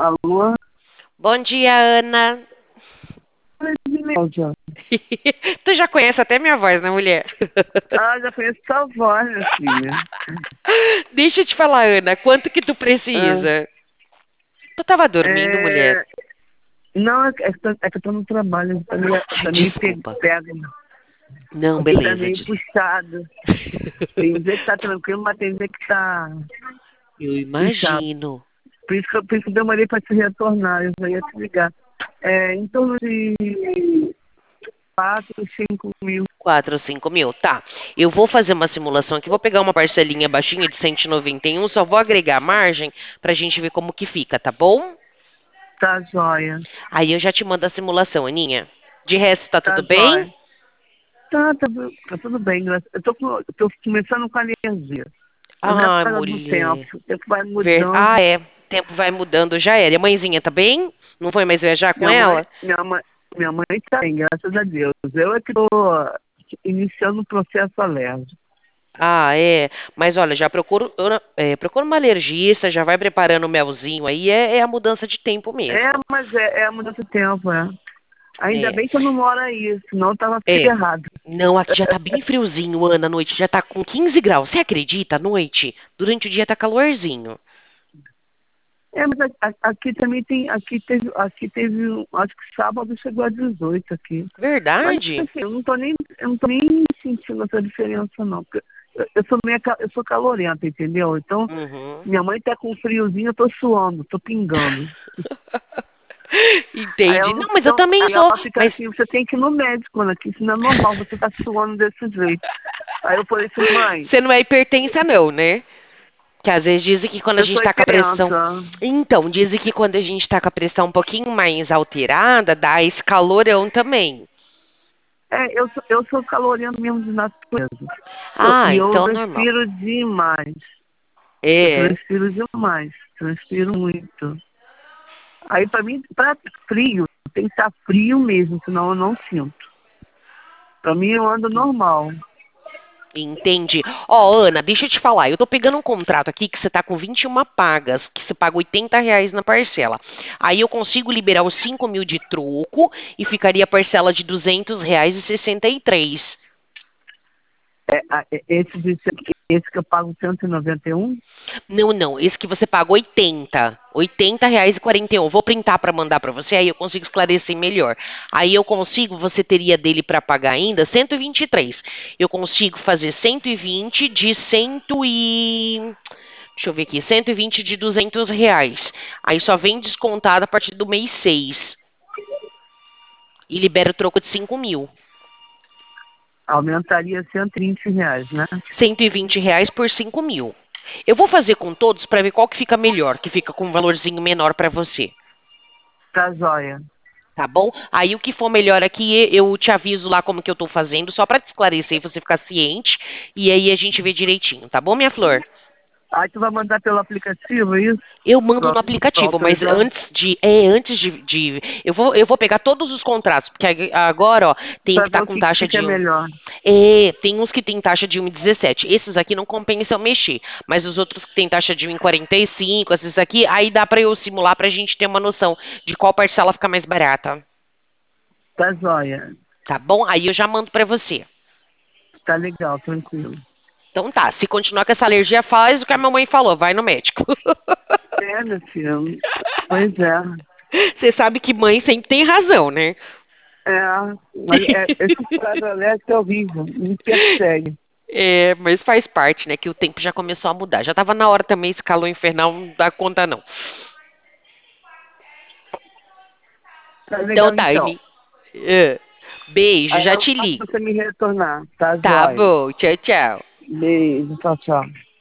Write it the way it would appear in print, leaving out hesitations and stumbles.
Alô? Bom dia, Ana. Cláudia. Tu já conhece até minha voz, né, mulher? Ah, já conheço sua voz, minha filha. Deixa eu te falar, Ana, quanto que tu Ah, precisa? Tu tava dormindo, mulher? é... Não, é que eu tô no trabalho, Ai, tá meio desculpa. pega, Não, porque tá beleza. meio puxado. Tem dia que tá tranquilo, mas tem dia que tá Eu puxado. imagino. Por isso que eu demorei pra te retornar, eu já ia te ligar. Em torno de 4, 5 mil. 4 ou 5 mil. Tá. Eu vou fazer uma simulação aqui. Vou pegar uma parcelinha baixinha de 191. Só vou agregar a margem pra gente ver como que fica, tá bom? Tá jóia. Aí eu já te mando a simulação, Aninha. De resto, tá Tá tudo bem? jóia. Tá tudo bem, eu tô começando com alergia. Não é por Ai, causa do tempo. mulher. O tempo vai mudando. Ah, é. Tempo vai mudando, já era. E a mãezinha tá bem? Não foi mais viajar com Minha mãe, ela? minha mãe, minha mãe tá bem, graças a Deus. Eu é que tô iniciando o processo alérgico. Ah, é. Mas olha, já procura uma alergista, já vai preparando o melzinho aí. É a mudança de tempo É, mesmo. mas é a mudança de tempo, é. Ainda É. bem que eu não moro aí, senão eu tava É. ferrado. Não, aqui já tá bem friozinho, Ana, à noite já tá com 15 graus. Você acredita? À noite? Durante o dia tá calorzinho. É, mas aqui também tem, aqui teve, acho que sábado chegou a 18 aqui. Mas Verdade? assim, eu não tô nem sentindo essa diferença não, porque eu sou calorenta, entendeu? Então, Uhum. minha mãe tá com friozinho, eu tô suando, tô pingando. Aí Entendi. ela, Não, mas eu então, também aí sou. ela fica Mas assim, você tem que ir no médico, Ana, que isso não é normal, você tá suando desse jeito. Aí eu falei assim, mãe, você não é hipertensa, não, né? Que às vezes dizem que quando a eu gente sou tá com a pressão. hipertensa. Então, dizem que quando a gente tá com a pressão um pouquinho mais alterada, dá esse calorão também. Eu sou calorenta mesmo de natureza. Ah, E eu então normal. transpiro demais. Eu É. transpiro demais. Transpiro muito. Aí pra frio, tem que estar frio mesmo, senão eu não sinto. Pra mim eu ando normal. Entendi. Ó, Ana, deixa eu te falar. Eu tô pegando um contrato aqui que você tá com 21 pagas, que você paga R$ 80 na parcela. Aí eu consigo liberar os 5 mil de troco e ficaria a parcela de R$ 200 e 63. Esse que eu pago 191. Não, não. Esse que você paga 80. R$ 80 e 41. Vou printar para mandar para você, aí eu consigo esclarecer melhor. Aí eu consigo, você teria dele para pagar ainda 123. Eu consigo fazer 120 de 100 e... Deixa eu ver aqui, 120 de R$ 200. Aí só vem descontado a partir do mês 6. E libera o troco de 5 mil. Aumentaria R$ 120, né? R$ 120 por 5 mil. Eu vou fazer com todos para ver qual que fica melhor, que fica com um valorzinho menor para você. Tá joia. Tá bom? Aí o que for melhor aqui, eu te aviso lá como que eu tô fazendo, só pra te esclarecer e você ficar ciente. E aí a gente vê direitinho, tá bom, minha flor? Aí tu vai mandar pelo aplicativo, é isso? Eu mando no Pra aplicativo, mas autorizar? eu vou pegar todos os contratos, porque agora, ó, tem um Pra que tá ver o com que, taxa que é de melhor. tem uns que tem taxa de 1,17. Esses aqui não compensa eu mexer, mas os outros que tem taxa de 1,45, esses aqui, aí dá pra eu simular pra gente ter uma noção de qual parcela fica mais barata. Tá joia. Tá bom? Aí eu já mando pra você. Tá legal, tranquilo. Então tá, se continuar com essa alergia, faz o que a mamãe falou, vai no médico. É, meu filho. Pois é. Você sabe que mãe sempre tem razão, né? É, mas esse estado elétrico é horrível, me persegue. É, mas faz parte, né? Que o tempo já começou a mudar. Já tava na hora também, esse calor infernal não dá conta, não. Tá Então legal tá, então. Ani. É. Beijo, Aí já eu te faço ligo. você me retornar, tá, Tá joia? bom, tchau, tchau. Beijo, tchau, tchau.